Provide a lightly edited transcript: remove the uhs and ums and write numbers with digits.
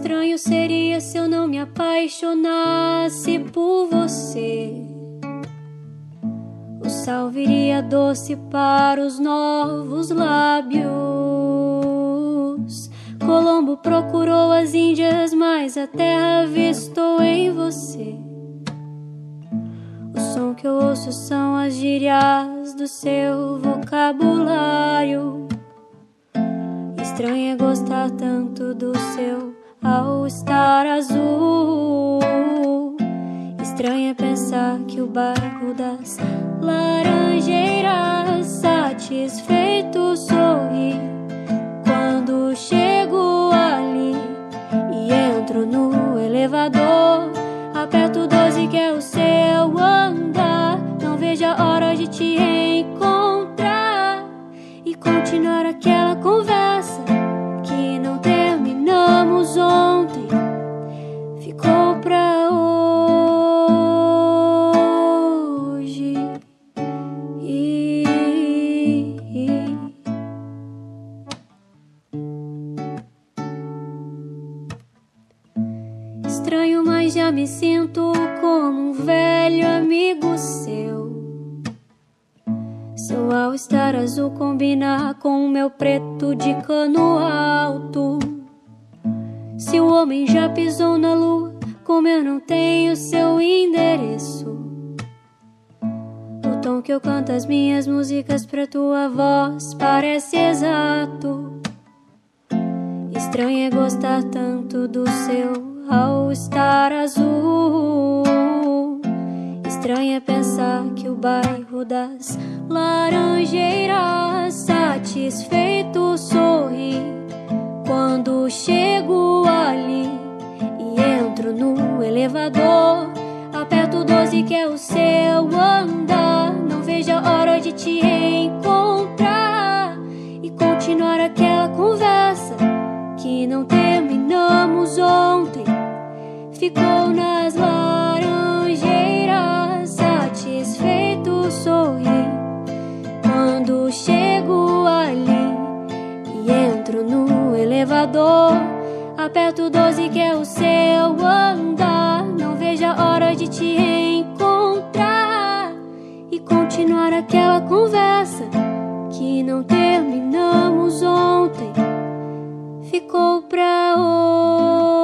estranho seria se eu não me apaixonasse por você. O sal viria doce para os novos lábios. Colombo procurou as Índias, mas a terra avistou em você. O som que eu ouço são as gírias do seu vocabulário. Estranho é gostar tanto do seu all-star azul. Estranho é pensar que o bairro das Laranjeiras satisfeito sorri quando chego ali e entro no elevador. Aperto 12 que é o seu andar. Não vejo a hora de te encontrar e continuar aquela conversa que não terminamos ontem. Ficou pra hoje. Estranho, mas já me sinto como um velho amigo seu. Seu all-star azul combina com o meu preto de cano alto. Se o homem já pisou na lua, como eu não tenho seu endereço. O tom que eu canto as minhas músicas pra tua voz parece exato. Estranho é gostar tanto do seu all-star azul. Estranho é pensar que o bairro das Laranjeiras satisfeito sorri quando chego ali e entro no elevador. Aperto 12 que é o seu andar. Não vejo a hora de te encontrar e continuar aquela conversa que não terminamos ontem. Ficou nas Laranjeiras satisfeito sorri quando chego ali e entro no elevador. Aperto 12 que é o seu andar. Não vejo a hora de te encontrar e continuar aquela conversa que não terminamos ontem. Ficou pra hoje.